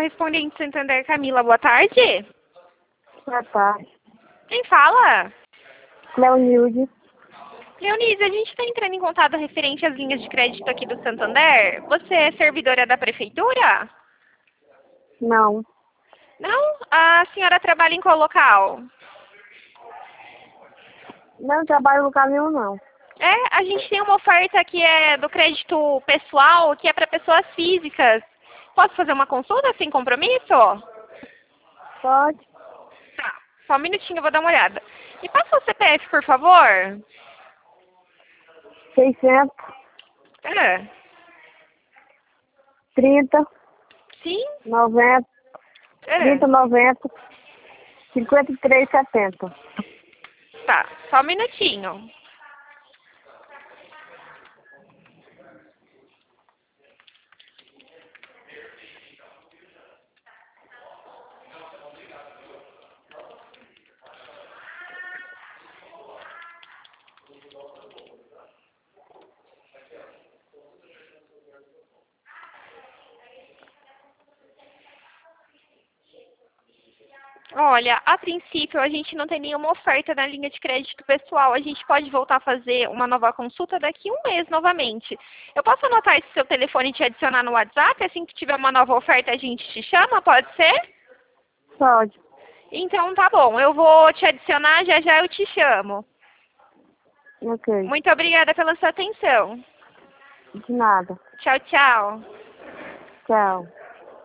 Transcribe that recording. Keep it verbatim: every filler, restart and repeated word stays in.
correspondente Santander, Camila, boa tarde. Boa tarde. Quem fala? Leonilde. Leonise, a gente está entrando em contato referente às linhas de crédito aqui do Santander. Você é servidora da prefeitura? Não. Não? A senhora trabalha em qual local? Não trabalho no caminho, não. É, a gente tem uma oferta que é do crédito pessoal, que é para pessoas físicas. Posso fazer uma consulta sem compromisso? Pode. Tá, só um minutinho, eu vou dar uma olhada. Me passa o C P F, por favor. seiscentos, É. trinta, Sim? noventa, É. trinta, noventa, cinquenta e três, setenta. Tá, só um minutinho. Olha, a princípio a gente não tem nenhuma oferta na linha de crédito pessoal. A gente pode voltar a fazer uma nova consulta daqui a um mês novamente. Eu posso anotar esse seu telefone e te adicionar no WhatsApp? Assim que tiver uma nova oferta a gente te chama, pode ser? Pode. Então tá bom, eu vou te adicionar, já já eu te chamo. Ok. Muito obrigada pela sua atenção. De nada. Tchau, tchau. Tchau.